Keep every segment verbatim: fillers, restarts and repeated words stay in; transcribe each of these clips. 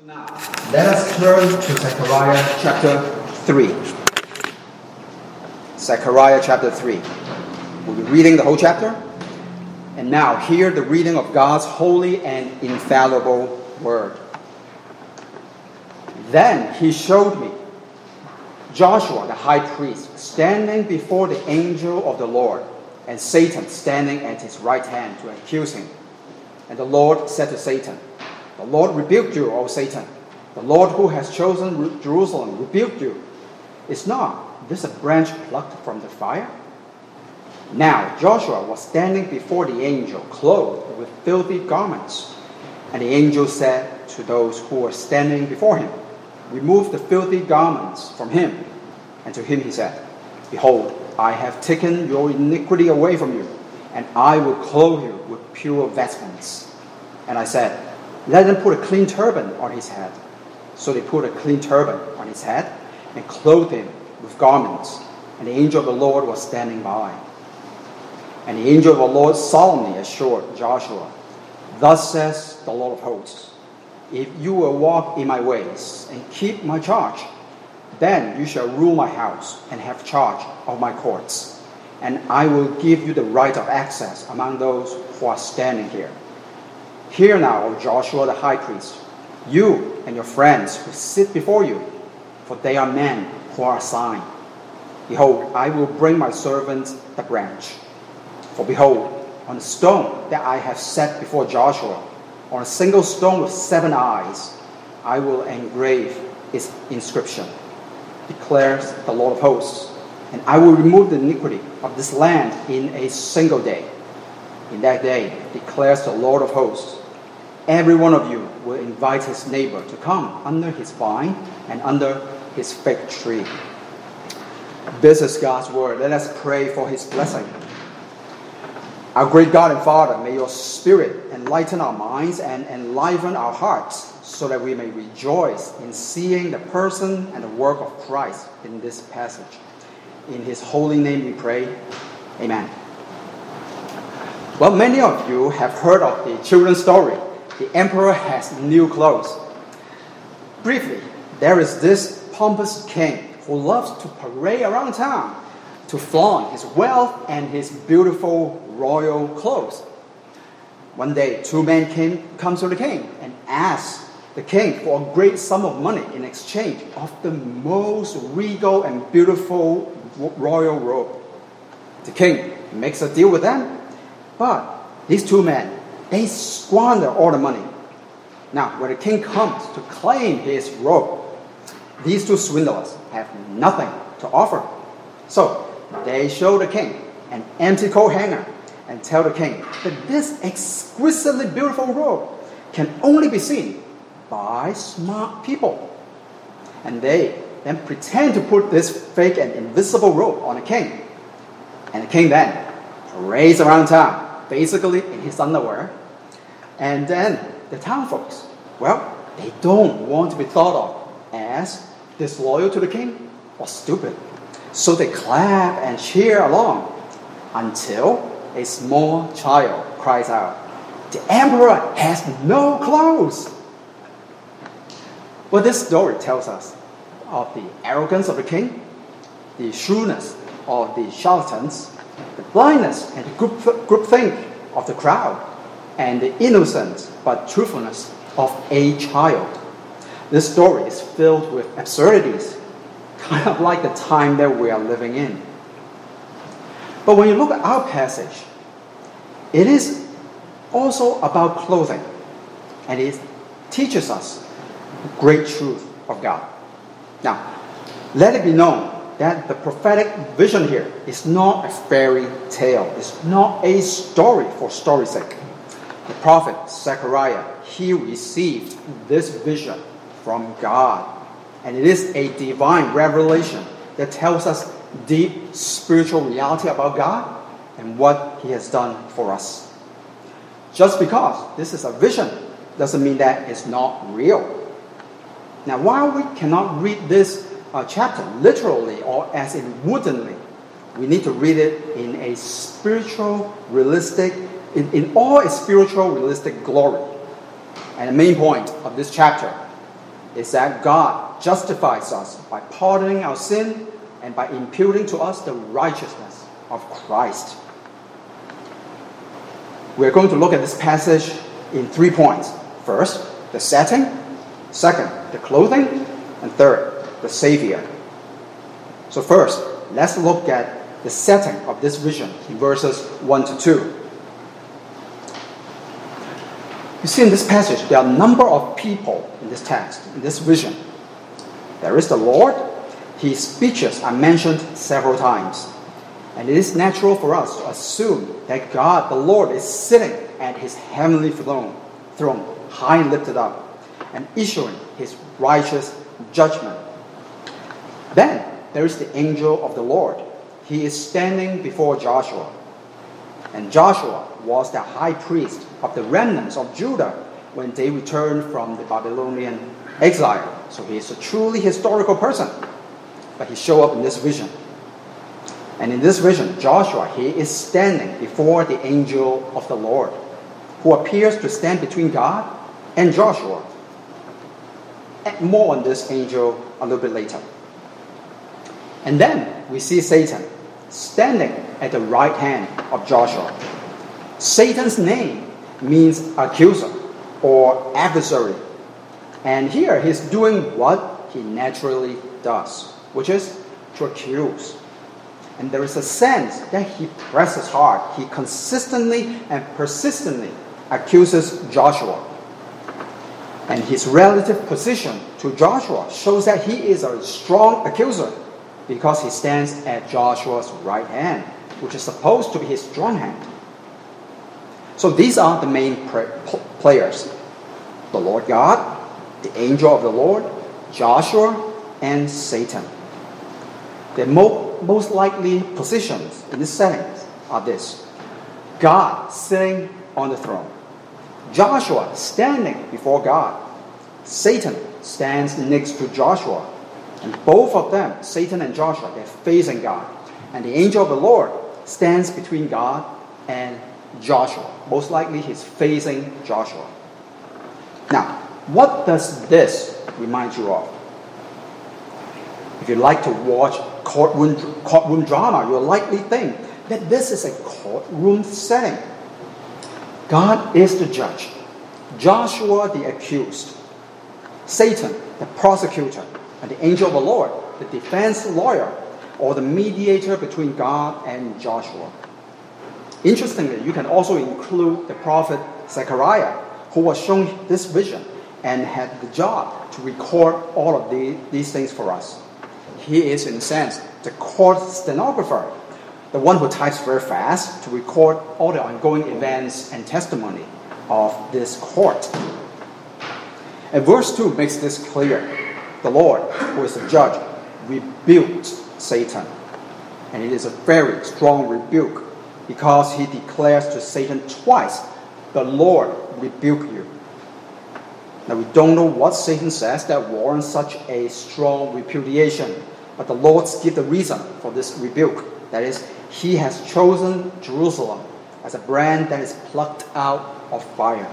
Now, let us turn to Zechariah chapter three. Zechariah chapter three. We'll be reading the whole chapter. And now, hear the reading of God's holy and infallible word. Then he showed me Joshua the high priest standing before the angel of the Lord, and Satan standing at his right hand to accuse him. And the Lord said to Satan, "The Lord rebuked you, O Satan. The Lord who has chosen Jerusalem rebuked you. Is not this a branch plucked from the fire?" Now Joshua was standing before the angel, clothed with filthy garments. And the angel said to those who were standing before him, "Remove the filthy garments from him." And to him he said, "Behold, I have taken your iniquity away from you, and I will clothe you with pure vestments." And I said, "Let them put a clean turban on his head." So they put a clean turban on his head and clothed him with garments. And the angel of the Lord was standing by. And the angel of the Lord solemnly assured Joshua, "Thus says the Lord of hosts, if you will walk in my ways and keep my charge, then you shall rule my house and have charge of my courts. And I will give you the right of access among those who are standing here. Hear now, O Joshua the high priest, you and your friends who sit before you, for they are men who are assigned. Behold, I will bring my servant the branch. For behold, on the stone that I have set before Joshua, on a single stone with seven eyes, I will engrave its inscription, declares the Lord of hosts, and I will remove the iniquity of this land in a single day. In that day, declares the Lord of hosts, every one of you will invite his neighbor to come under his vine and under his fig tree." This is God's word. Let us pray for his blessing. Our great God and Father, may your Spirit enlighten our minds and enliven our hearts so that we may rejoice in seeing the person and the work of Christ in this passage. In his holy name we pray. Amen. Well, many of you have heard of the children's story, "The Emperor Has New Clothes." Briefly, there is this pompous king who loves to parade around town to flaunt his wealth and his beautiful royal clothes. One day, two men came come to the king and asked the king for a great sum of money in exchange of the most regal and beautiful royal robe. The king makes a deal with them, but these two men, they squander all the money. Now, when the king comes to claim his robe, these two swindlers have nothing to offer. So they show the king an empty coat hanger and tell the king that this exquisitely beautiful robe can only be seen by smart people. And they then pretend to put this fake and invisible robe on the king. And the king then parades around town, basically in his underwear. And then the town folks, well, they don't want to be thought of as disloyal to the king or stupid. So they clap and cheer along until a small child cries out, "The emperor has no clothes!" Well, this story tells us of the arrogance of the king, the shrewdness of the charlatans, the blindness and the group, groupthink of the crowd, and the innocence but truthfulness of a child. This story is filled with absurdities, kind of like the time that we are living in. But when you look at our passage, it is also about clothing, and it teaches us the great truth of God. Now, let it be known that the prophetic vision here is not a fairy tale. It's not a story for story's sake. The prophet Zechariah, he received this vision from God, and it is a divine revelation that tells us deep spiritual reality about God and what he has done for us. Just because this is a vision doesn't mean that it's not real. Now, while we cannot read this uh, chapter literally or as in woodenly, we need to read it in a spiritual, realistic, in, in all its spiritual, realistic glory. And the main point of this chapter is that God justifies us by pardoning our sin and by imputing to us the righteousness of Christ. We're going to look at this passage in three points. First, the setting. Second, the clothing. And third, the Savior. So first, let's look at the setting of this vision in verses one to two. You see in this passage, there are a number of people in this text, in this vision. There is the Lord. His speeches are mentioned several times. And it is natural for us to assume that God, the Lord, is sitting at his heavenly throne, throne, high lifted up, and issuing his righteous judgment. Then there is the angel of the Lord. He is standing before Joshua. And Joshua was the high priest of the remnants of Judah when they returned from the Babylonian exile. So he is a truly historical person. But he showed up in this vision. And in this vision, Joshua, he is standing before the angel of the Lord, who appears to stand between God and Joshua. And more on this angel a little bit later. And then we see Satan standing at the right hand of Joshua. Satan's name means accuser or adversary. And here he's doing what he naturally does, which is to accuse. And there is a sense that he presses hard. He consistently and persistently accuses Joshua. And his relative position to Joshua shows that he is a strong accuser because he stands at Joshua's right hand, which is supposed to be his strong hand. So these are the main players: the Lord God, the angel of the Lord, Joshua, and Satan. The mo- most likely positions in this setting are this: God sitting on the throne, Joshua standing before God, Satan stands next to Joshua, and both of them, Satan and Joshua, they're facing God, and the angel of the Lord stands between God and Joshua. Most likely he's facing Joshua. Now, what does this remind you of? If you like to watch courtroom, courtroom drama, you'll likely think that this is a courtroom setting. God is the judge, Joshua the accused, Satan the prosecutor, and the angel of the Lord the defense lawyer or the mediator between God and Joshua. Interestingly, you can also include the prophet Zechariah, who was shown this vision and had the job to record all of the, these things for us. He is, in a sense, the court stenographer, the one who types very fast to record all the ongoing events and testimony of this court. And verse two makes this clear. The Lord, who is the judge, rebuked Satan. And it is a very strong rebuke because he declares to Satan twice, "The Lord rebuke you." Now we don't know what Satan says that warrants such a strong repudiation, but the Lord gives the reason for this rebuke. That is, he has chosen Jerusalem as a brand that is plucked out of fire.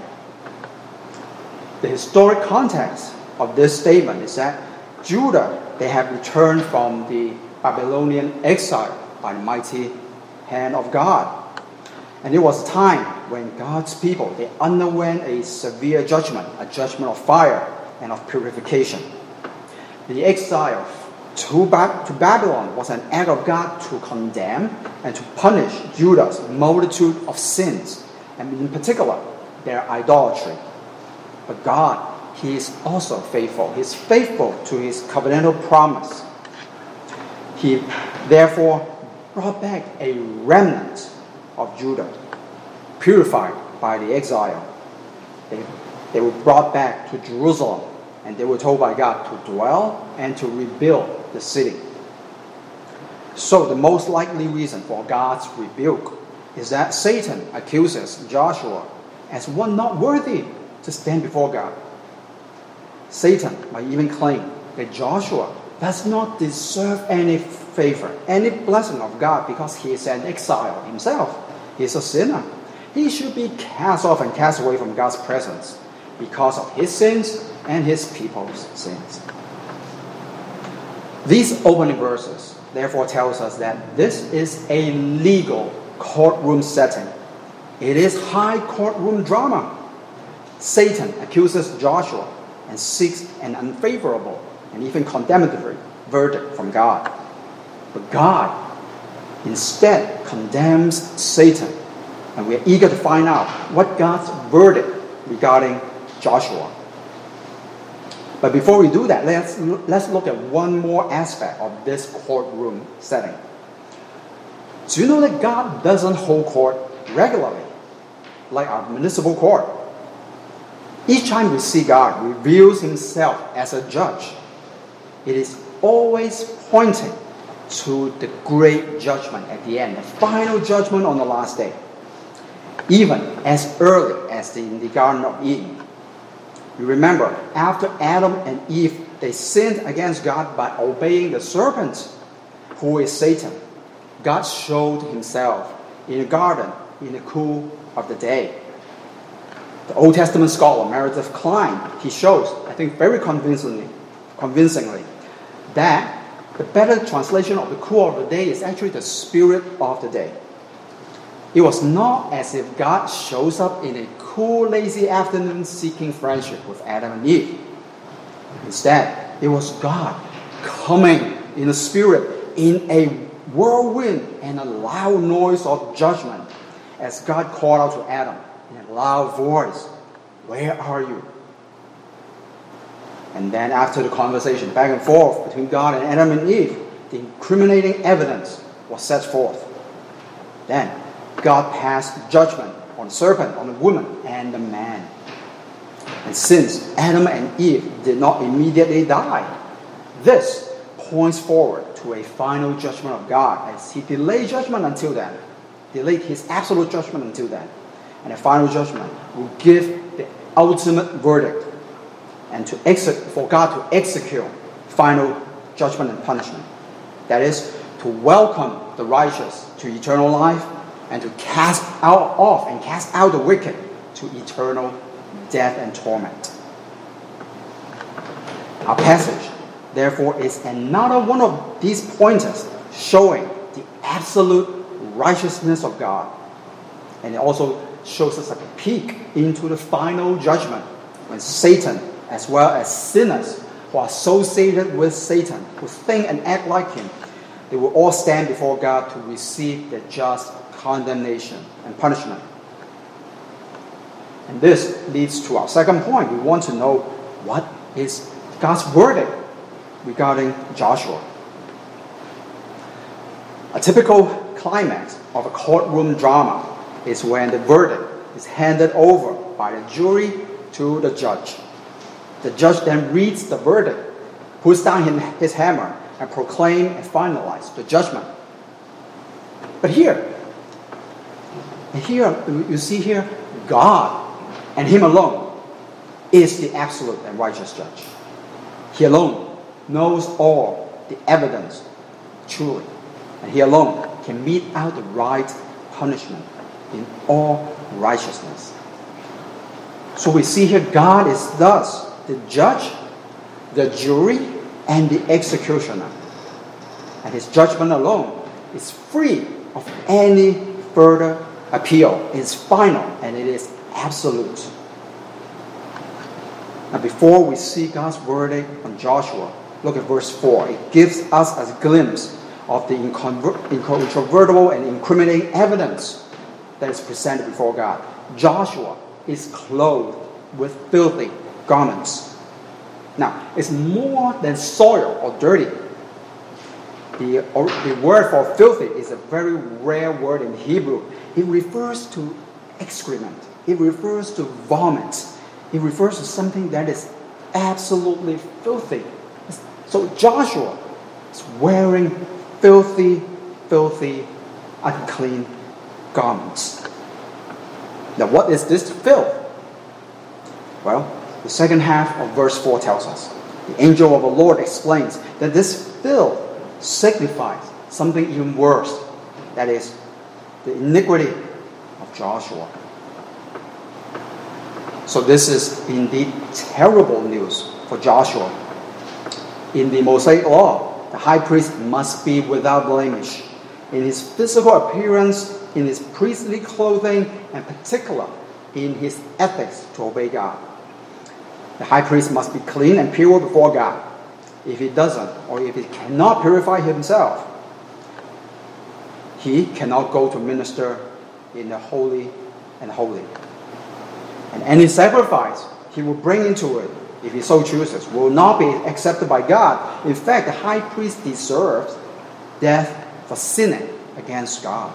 The historic context of this statement is that Judah, they have returned from the Babylonian exile by the mighty hand of God. And it was a time when God's people, they underwent a severe judgment, a judgment of fire and of purification. The exile to, ba- to Babylon was an act of God to condemn and to punish Judah's multitude of sins, and in particular, their idolatry. But God, he is also faithful. He is faithful to his covenantal promise. He therefore brought back a remnant of Judah, purified by the exile. They, they were brought back to Jerusalem, and they were told by God to dwell and to rebuild the city. So the most likely reason for God's rebuke is that Satan accuses Joshua as one not worthy to stand before God. Satan might even claim that Joshua does not deserve any favor, any blessing of God because he is an exile himself. He is a sinner. He should be cast off and cast away from God's presence because of his sins and his people's sins. These opening verses therefore tells us that this is a legal courtroom setting. It is high courtroom drama. Satan accuses Joshua and seeks an unfavorable and even condemnatory verdict from God. But God instead condemns Satan, and we are eager to find out what God's verdict regarding Joshua. But before we do that, let's, let's look at one more aspect of this courtroom setting. Do you know that God doesn't hold court regularly, like our municipal court? Each time we see God reveals himself as a judge, it is always pointing to the great judgment at the end, the final judgment on the last day. Even as early as the, in the Garden of Eden. You remember, after Adam and Eve, they sinned against God by obeying the serpent, who is Satan. God showed himself in the garden in the cool of the day. The Old Testament scholar Meredith Kline, he shows, I think very convincingly, convincingly, that the better translation of the cool of the day is actually the spirit of the day. It was not as if God shows up in a cool, lazy afternoon seeking friendship with Adam and Eve. Instead, it was God coming in the spirit in a whirlwind and a loud noise of judgment as God called out to Adam in a loud voice, "Where are you?" And then after the conversation back and forth between God and Adam and Eve, the incriminating evidence was set forth. Then God passed judgment on the serpent, on the woman, and the man. And since Adam and Eve did not immediately die, this points forward to a final judgment of God as he delayed judgment until then, delayed his absolute judgment until then. And a final judgment will give the ultimate verdict and to exec- for God to execute final judgment and punishment. That is, to welcome the righteous to eternal life and to cast out off and cast out the wicked to eternal death and torment. Our passage, therefore, is another one of these pointers showing the absolute righteousness of God. And it also shows us a peek into the final judgment when Satan, as well as sinners who are associated with Satan, who think and act like him, they will all stand before God to receive the just condemnation and punishment. And this leads to our second point. We want to know what is God's verdict regarding Joshua. A typical climax of a courtroom drama is when the verdict is handed over by the jury to the judge. The judge then reads the verdict, puts down his hammer, and proclaims and finalizes the judgment. But here, here you see here, God and him alone is the absolute and righteous judge. He alone knows all the evidence truly, and he alone can mete out the right punishment in all righteousness. So we see here God is thus the judge, the jury, and the executioner. And his judgment alone is free of any further appeal. It is final and it is absolute. Now before we see God's verdict on Joshua, look at verse four. It gives us a glimpse of the inconver- incontrovertible and incriminating evidence that is presented before God. Joshua is clothed with filthy garments. Now, it's more than soil or dirty. The, or, the word for filthy is a very rare word in Hebrew. It refers to excrement. It refers to vomit. It refers to something that is absolutely filthy. So Joshua is wearing filthy, filthy, unclean garments. Now, what is this filth? Well, the second half of verse four tells us. The angel of the Lord explains that this filth signifies something even worse. That is, the iniquity of Joshua. So this is indeed terrible news for Joshua. In the Mosaic law, the high priest must be without blemish in his physical appearance, in his priestly clothing, and particularly in his ethics to obey God. The high priest must be clean and pure before God. If he doesn't, or if he cannot purify himself, he cannot go to minister in the holy and holy. And any sacrifice he will bring into it, if he so chooses, will not be accepted by God. In fact, the high priest deserves death for sinning against God.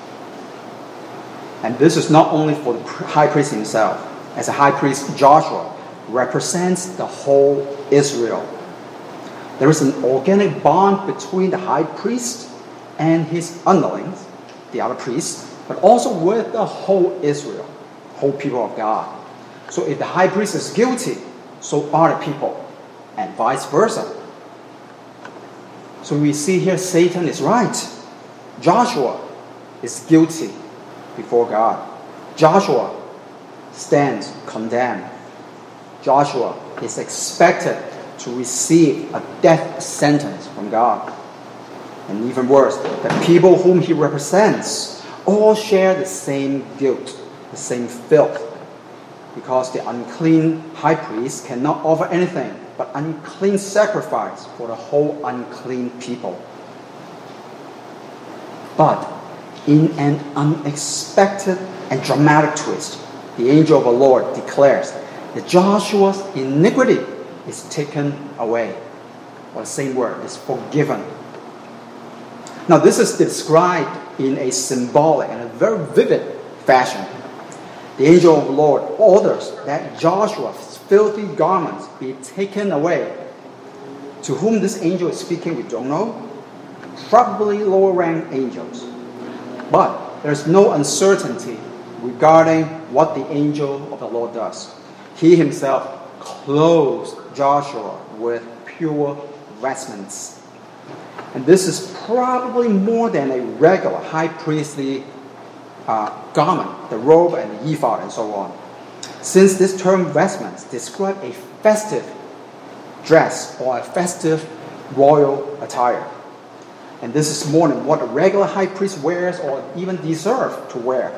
And this is not only for the high priest himself. As a high priest, Joshua represents the whole Israel. There is an organic bond between the high priest and his underlings, the other priests, but also with the whole Israel, whole people of God. So if the high priest is guilty, so are the people, and vice versa. So we see here Satan is right. Joshua is guilty before God. Joshua stands condemned. Joshua is expected to receive a death sentence from God. And even worse, the people whom he represents all share the same guilt, the same filth, because the unclean high priest cannot offer anything but unclean sacrifice for the whole unclean people. But in an unexpected and dramatic twist, the angel of the Lord declares that Joshua's iniquity is taken away. Or the same word is forgiven. Now this is described in a symbolic and a very vivid fashion. The angel of the Lord orders that Joshua's filthy garments be taken away. To whom this angel is speaking, we don't know. Probably lower rank angels. But there's no uncertainty regarding what the angel of the Lord does. He himself clothes Joshua with pure vestments. And this is probably more than a regular high priestly uh, garment, the robe and the ephod and so on. Since this term vestments describe a festive dress or a festive royal attire. And this is more than what a regular high priest wears or even deserves to wear.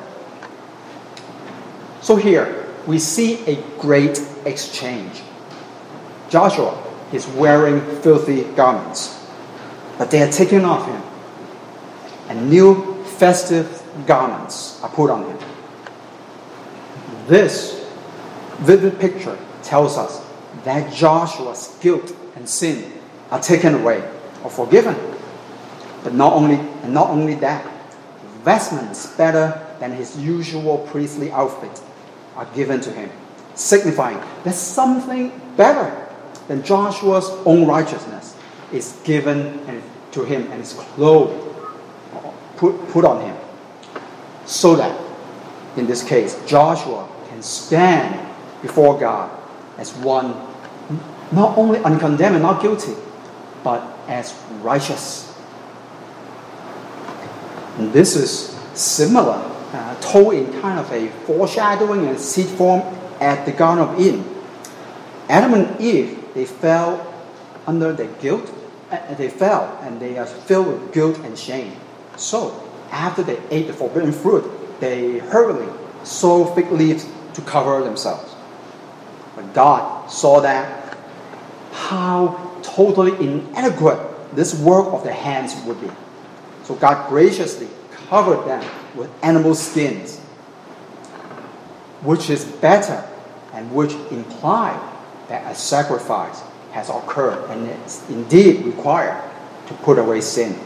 So here, we see a great exchange. Joshua is wearing filthy garments, but they are taken off him, and new festive garments are put on him. This vivid picture tells us that Joshua's guilt and sin are taken away or forgiven. But not only, and not only that, vestments better than his usual priestly outfit are given to him, signifying that something better than Joshua's own righteousness is given to him and is clothed, put, put on him. So that, in this case, Joshua can stand before God as one not only uncondemned and not guilty, but as righteous. And this is similar, uh, told in kind of a foreshadowing and seed form at the Garden of Eden. Adam and Eve, they fell under the guilt, uh, they fell and they are filled with guilt and shame. So, after they ate the forbidden fruit, they hurriedly sewed fig leaves to cover themselves. But God saw that, how totally inadequate this work of their hands would be. So God graciously covered them with animal skins, which is better and which implied that a sacrifice has occurred and it's indeed required to put away sin.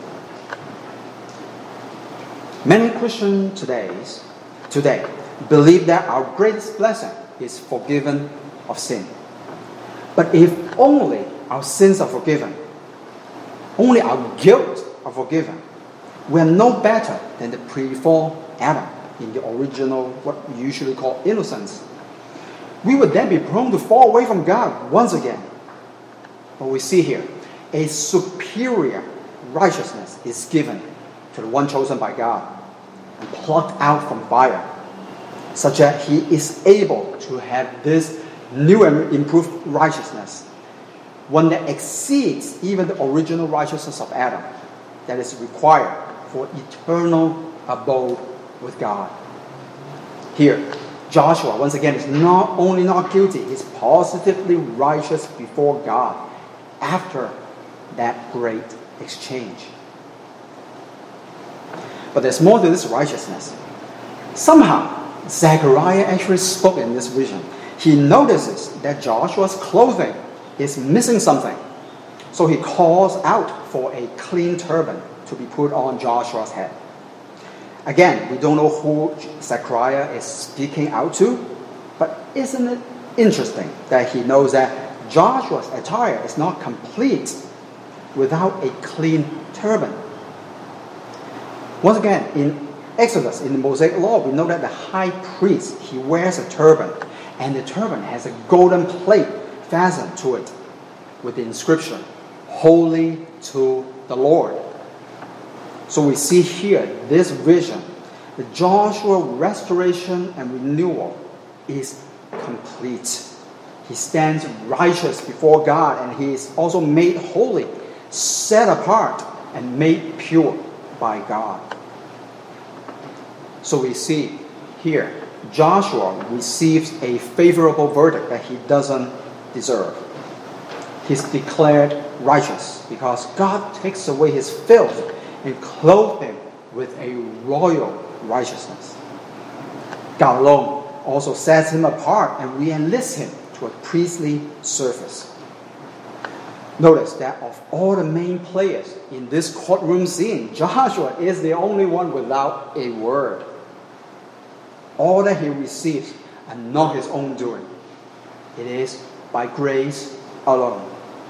Many Christians today, today believe that our greatest blessing is forgiven of sin. But if only our sins are forgiven, only our guilt are forgiven, we are no better than the pre-fall Adam in the original, what we usually call innocence. We would then be prone to fall away from God once again. But we see here, a superior righteousness is given to the one chosen by God and plucked out from fire. such that he is able to have this new and improved righteousness, one that exceeds even the original righteousness of Adam, that is required for eternal abode with God. Here, Joshua, once again, is not only not guilty, he's positively righteous before God after that great exchange. But there's more to this righteousness. Somehow, Zechariah actually spoke in this vision. He notices that Joshua's clothing is missing something. So he calls out for a clean turban to be put on Joshua's head. Again, we don't know who Zechariah is speaking out to, but isn't it interesting that he knows that Joshua's attire is not complete without a clean turban? Once again, in Exodus, in the Mosaic Law, we know that the high priest, he wears a turban, and the turban has a golden plate fastened to it with the inscription, "Holy to the Lord." So we see here this vision. The Joshua restoration and renewal is complete. He stands righteous before God, and he is also made holy, set apart, and made pure by God. So we see here, Joshua receives a favorable verdict that he doesn't deserve. He's declared righteous because God takes away his filth and clothed him with a royal righteousness. God alone also sets him apart and re-enlists him to a priestly service. Notice that of all the main players in this courtroom scene, Joshua is the only one without a word. All that he receives are not his own doing. It is by grace alone.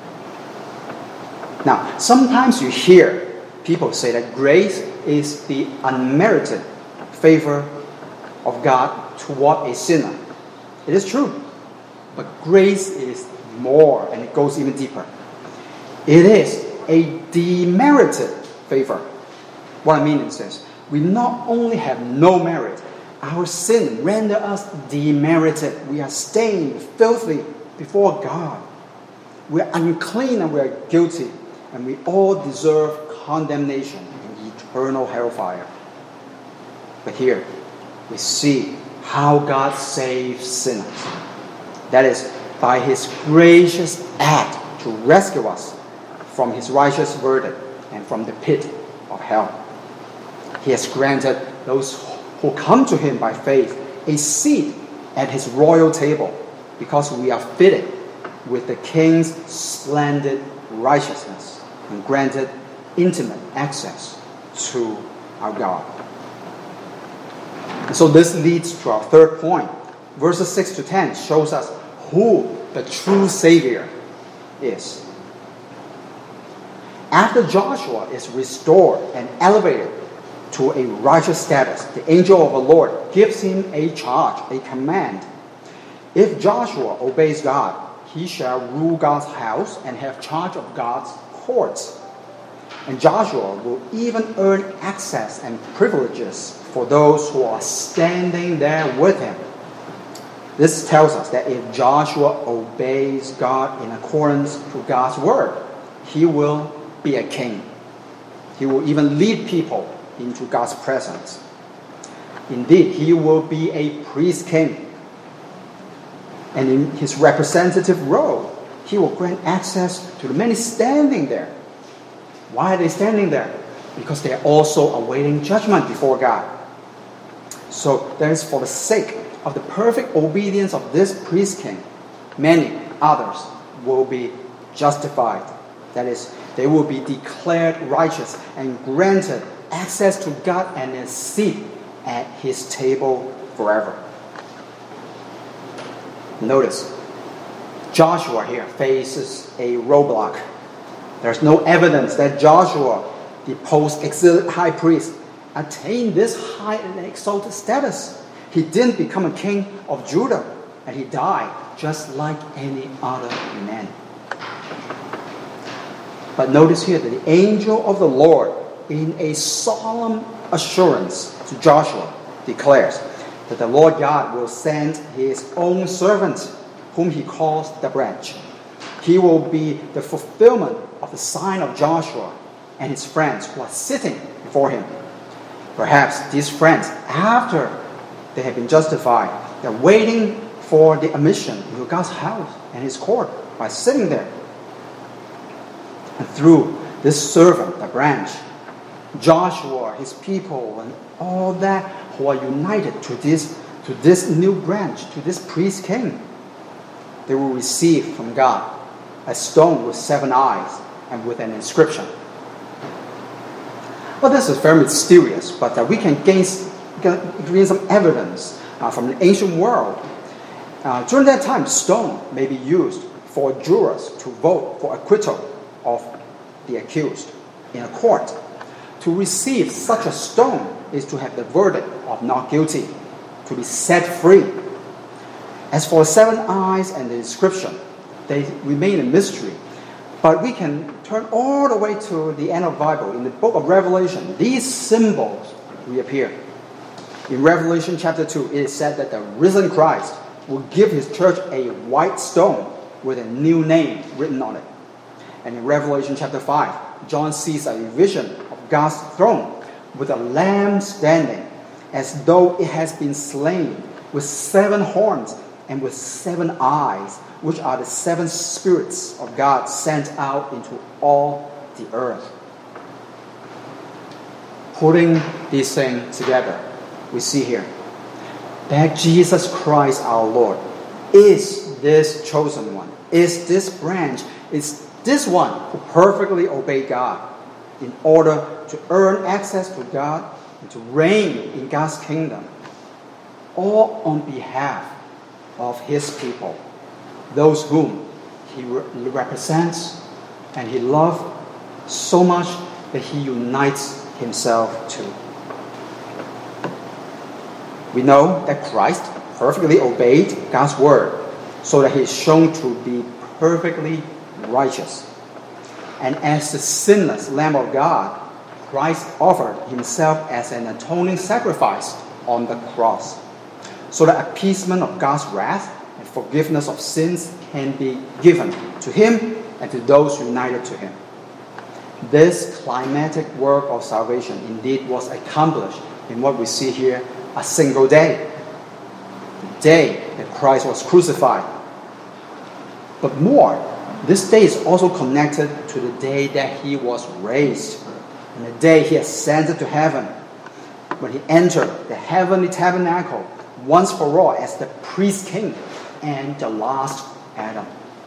Now, sometimes you hear people say that grace is the unmerited favor of God toward a sinner. It is true, but grace is more, and it goes even deeper. It is a demerited favor. What I mean is this: we not only have no merit, our sin renders us demerited. We are stained, filthy before God. We are unclean and we are guilty, and we all deserve condemnation and eternal hellfire. But here, we see how God saves sinners. That is, by his gracious act to rescue us from his righteous verdict and from the pit of hell. He has granted those who come to him by faith a seat at his royal table because we are fitted with the king's splendid righteousness and granted intimate access to our God. And so this leads to our third point. Verses six to ten shows us who the true Savior is. After Joshua is restored and elevated to a righteous status, the angel of the Lord gives him a charge, a command. If Joshua obeys God, he shall rule God's house and have charge of God's courts. And Joshua will even earn access and privileges for those who are standing there with him. This tells us that if Joshua obeys God in accordance to God's word, he will be a king. He will even lead people into God's presence. Indeed, he will be a priest king. And in his representative role, he will grant access to the many standing there. Why are they standing there? Because they are also awaiting judgment before God. So that is for the sake of the perfect obedience of this priest king, many others will be justified. That is, they will be declared righteous and granted access to God and a seat at his table forever. Notice, Joshua here faces a roadblock. There's no evidence that Joshua, the post-exilic high priest, attained this high and exalted status. He didn't become a king of Judah, and he died just like any other man. But notice here that the angel of the Lord, in a solemn assurance to Joshua, declares, that the Lord God will send his own servant, whom he calls the branch. He will be the fulfillment of the sign of Joshua and his friends who are sitting before him. Perhaps these friends, after they have been justified, they're waiting for the admission into God's house and his court by sitting there. And through this servant, the branch, Joshua, his people, and all that who are united to this, to this new branch, to this priest king, they will receive from God a stone with seven eyes and with an inscription. Well, this is very mysterious, but uh, we can gain, gain some evidence uh, from the ancient world. Uh, during that time, stone may be used for jurors to vote for acquittal of the accused in a court. To receive such a stone is to have the verdict of not guilty, to be set free. As for seven eyes and the inscription, they remain a mystery. But we can turn all the way to the end of the Bible. In the book of Revelation, these symbols reappear. In Revelation chapter two, it is said that the risen Christ will give his church a white stone with a new name written on it. And in Revelation chapter five, John sees a vision of God's throne with a lamb standing as though it has been slain, with seven horns and with seven eyes, which are the seven spirits of God sent out into all the earth. Putting these things together, we see here that Jesus Christ our Lord is this chosen one, is this branch, is this one who perfectly obeyed God in order to earn access to God and to reign in God's kingdom, all on behalf of his people, those whom he re- represents and he loves so much that he unites himself to. We know that Christ perfectly obeyed God's word so that he is shown to be perfectly righteous. And as the sinless Lamb of God, Christ offered himself as an atoning sacrifice on the cross, so that appeasement of God's wrath and forgiveness of sins can be given to him and to those united to him. This climatic work of salvation indeed was accomplished in what we see here, a single day, the day that Christ was crucified. But more, this day is also connected to the day that he was raised, and the day he ascended to heaven, when he entered the heavenly tabernacle once for all as the priest king and the last Adam.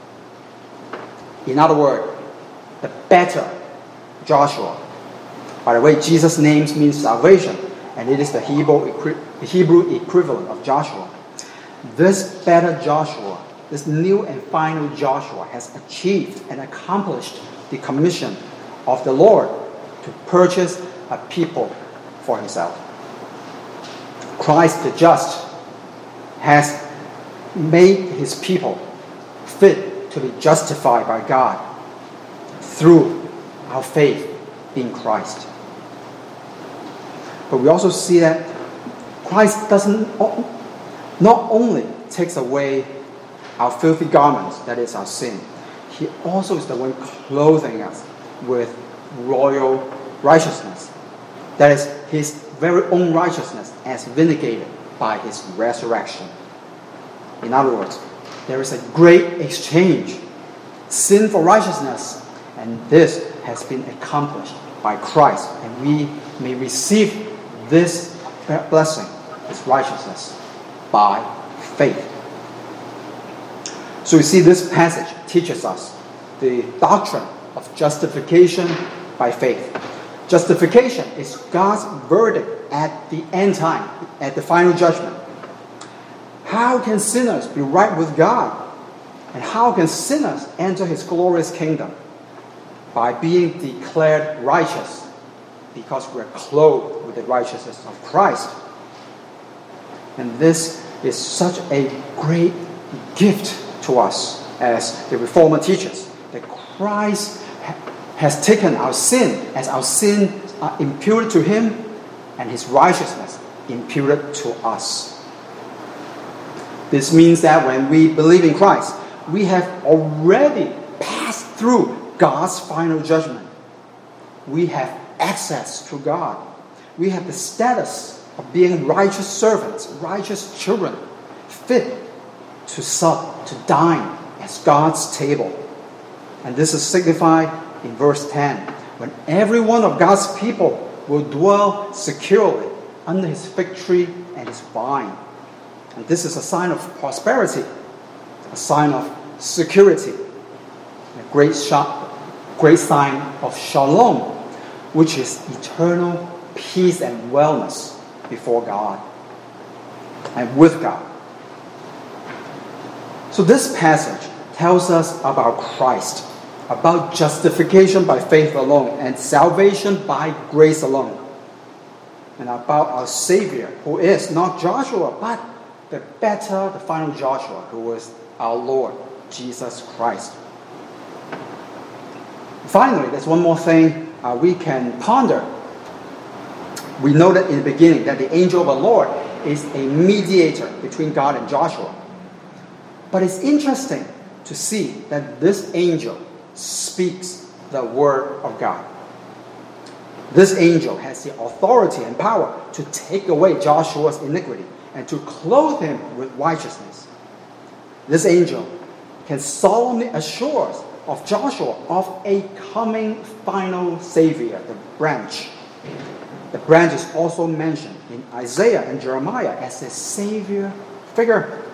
In other words, the better Joshua. By the way, Jesus' name means salvation, and it is the Hebrew, the Hebrew equivalent of Joshua. This better Joshua, this new and final Joshua, has achieved and accomplished the commission of the Lord to purchase a people for himself. Christ the just has made his people fit to be justified by God through our faith in Christ. But we also see that Christ doesn't not only takes away our filthy garments, that is our sin, he also is the one clothing us with royal righteousness. That is his very own righteousness as vindicated by his resurrection. In other words, there is a great exchange, sin for righteousness, and this has been accomplished by Christ, and we may receive this blessing, this righteousness, by faith. So you see, this passage teaches us the doctrine of justification by faith. Justification is God's verdict at the end time, at the final judgment. How can sinners be right with God? And how can sinners enter his glorious kingdom? By being declared righteous, because we're clothed with the righteousness of Christ. And this is such a great gift to us as the Reformer teaches, that Christ has taken our sin, as our sin are imputed to him, and his righteousness imputed to us. This means that when we believe in Christ, we have already passed through God's final judgment. We have access to God. We have the status of being righteous servants, righteous children, fit to sup, to dine at God's table. And this is signified in verse ten, when every one of God's people will dwell securely under his fig tree and his vine. And this is a sign of prosperity, a sign of security, a great, sh- great sign of shalom, which is eternal peace and wellness before God and with God. So this passage tells us about Christ, about justification by faith alone and salvation by grace alone, and about our Savior, who is not Joshua, but the better, the final Joshua, who is our Lord, Jesus Christ. Finally, there's one more thing uh, we can ponder. We know that in the beginning that the angel of the Lord is a mediator between God and Joshua. But it's interesting to see that this angel speaks the word of God. This angel has the authority and power to take away Joshua's iniquity and to clothe him with righteousness. This angel can solemnly assure us of Joshua of a coming final Savior, the branch. The branch is also mentioned in Isaiah and Jeremiah as a Savior figure.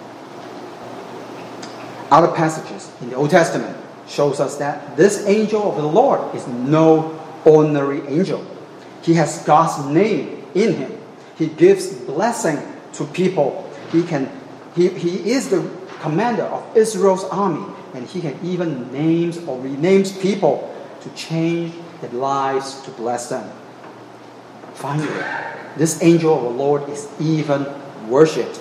Other passages in the Old Testament shows us that this angel of the Lord is no ordinary angel. He has God's name in him. He gives blessing to people. He can. He, he is the commander of Israel's army, and he can even names or renames people to change their lives to bless them. Finally, this angel of the Lord is even worshipped.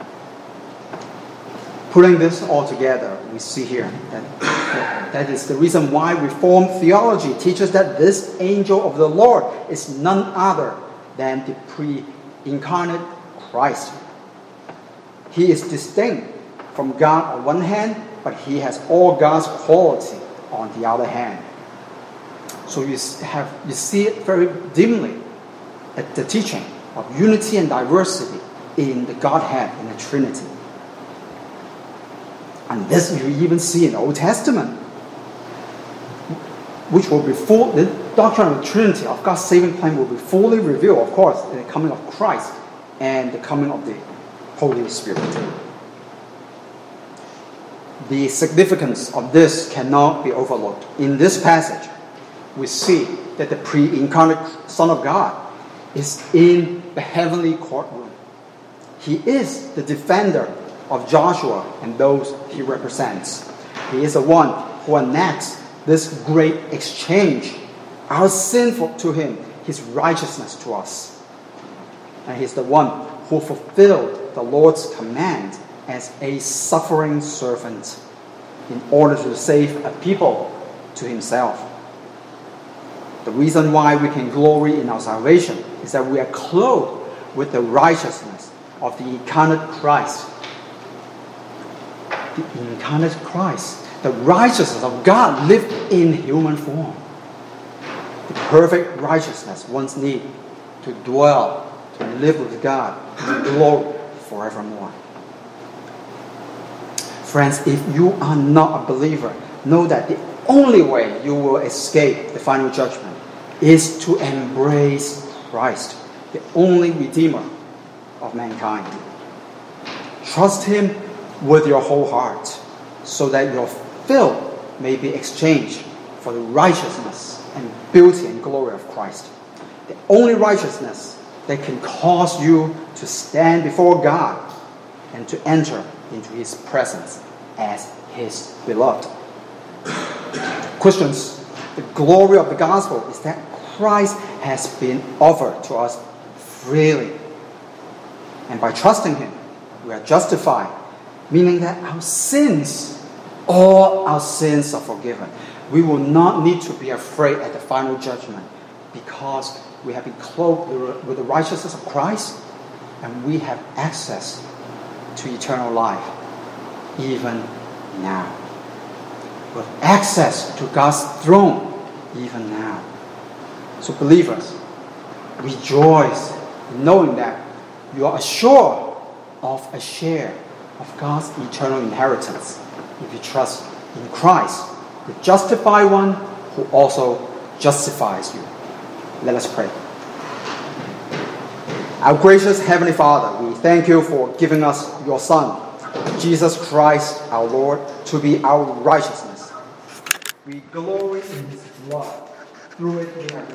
Putting this all together, we see here that, that that is the reason why Reformed theology teaches that this angel of the Lord is none other than the pre-incarnate Christ. He is distinct from God on one hand, but he has all God's quality on the other hand. So you have you see it very dimly at the teaching of unity and diversity in the Godhead, in the Trinity. And this you even see in the Old Testament, which will be full, the doctrine of the Trinity of God's saving plan will be fully revealed, of course, in the coming of Christ and the coming of the Holy Spirit. The significance of this cannot be overlooked. In this passage, we see that the pre-incarnate Son of God is in the heavenly courtroom. He is the defender of Joshua and those he represents. He is the one who enacts this great exchange, our sin for, to him, his righteousness to us. And he's the one who fulfilled the Lord's command as a suffering servant in order to save a people to himself. The reason why we can glory in our salvation is that we are clothed with the righteousness of the incarnate Christ. The incarnate Christ, the righteousness of God lived in human form. The perfect righteousness once needed to dwell, to live with God in glory forevermore. Friends, if you are not a believer, know that the only way you will escape the final judgment is to embrace Christ, the only Redeemer of mankind. Trust him with your whole heart, so that your filth may be exchanged for the righteousness and beauty and glory of Christ. The only righteousness that can cause you to stand before God and to enter into his presence as his beloved. Christians, the glory of the gospel is that Christ has been offered to us freely. And by trusting him, we are justified, meaning that our sins, all our sins are forgiven. We will not need to be afraid at the final judgment because we have been clothed with the righteousness of Christ and we have access to eternal life, even now. With access to God's throne, even now. So believers, rejoice in knowing that you are assured of a share of God's eternal inheritance if you trust in Christ, the justified one who also justifies you. Let us pray. Our gracious Heavenly Father, we thank you for giving us your Son, Jesus Christ our Lord, to be our righteousness. We glory in his blood. Through it we have